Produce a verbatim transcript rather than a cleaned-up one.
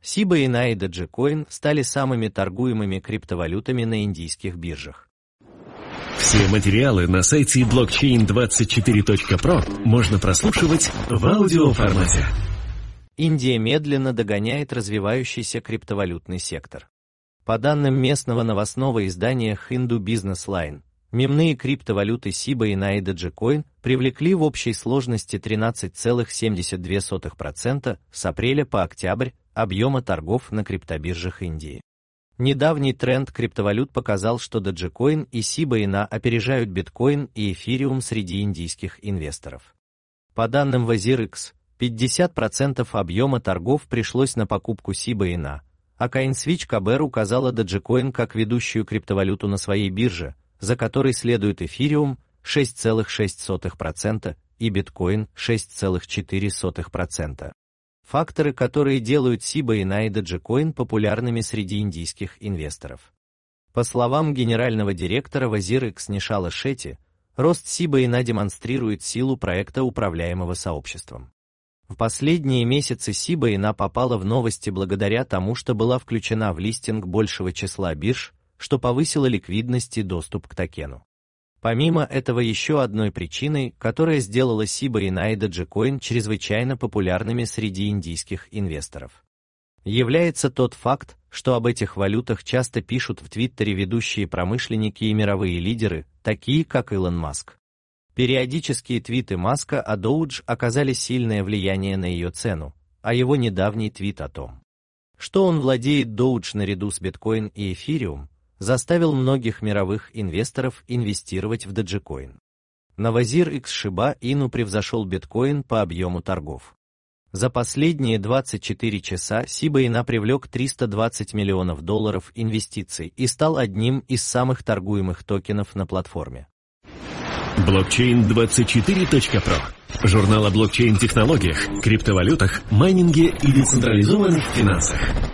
Shiba Inu и Dogecoin стали самыми торгуемыми криптовалютами на индийских биржах. Все материалы на сайте блокчейн двадцать четыре точка про можно прослушивать в аудиоформате. Индия медленно догоняет развивающийся криптовалютный сектор. По данным местного новостного издания Hindu Business Line, мемные криптовалюты Shiba Inu и Dogecoin привлекли в общей сложности тринадцать целых семьдесят две сотых процента с апреля по октябрь объема торгов на криптобиржах Индии. Недавний тренд криптовалют показал, что Dogecoin и Shiba Inu опережают биткоин и эфириум среди индийских инвесторов. По данным WazirX, пятьдесят процентов объема торгов пришлось на покупку Shiba Inu, а CoinSwitch КБР указала Dogecoin как ведущую криптовалюту на своей бирже, за которой следует эфириум шесть целых шесть сотых процента и биткоин шесть целых четыре сотых процента. Факторы, которые делают Shiba Inu и Dogecoin популярными среди индийских инвесторов. По словам генерального директора WazirX Нишала Шетти, рост Shiba Inu демонстрирует силу проекта, управляемого сообществом. В последние месяцы Shiba Inu попала в новости благодаря тому, что была включена в листинг большего числа бирж, что повысило ликвидность и доступ к токену. Помимо этого, еще одной причиной, которая сделала Shiba Inu и Dogecoin чрезвычайно популярными среди индийских инвесторов, является тот факт, что об этих валютах часто пишут в Твиттере ведущие промышленники и мировые лидеры, такие как Илон Маск. Периодические твиты Маска о Doge оказали сильное влияние на ее цену, а его недавний твит о том, что он владеет Doge наряду с биткоин и эфириум, заставил многих мировых инвесторов инвестировать в Dogecoin. На WazirX Shiba Inu превзошел биткоин по объему торгов. За последние двадцать четыре часа Shiba Inu привлек триста двадцать миллионов долларов инвестиций и стал одним из самых торгуемых токенов на платформе. блокчейн двадцать четыре точка про. Журнал о блокчейн-технологиях, криптовалютах, майнинге и децентрализованных финансах.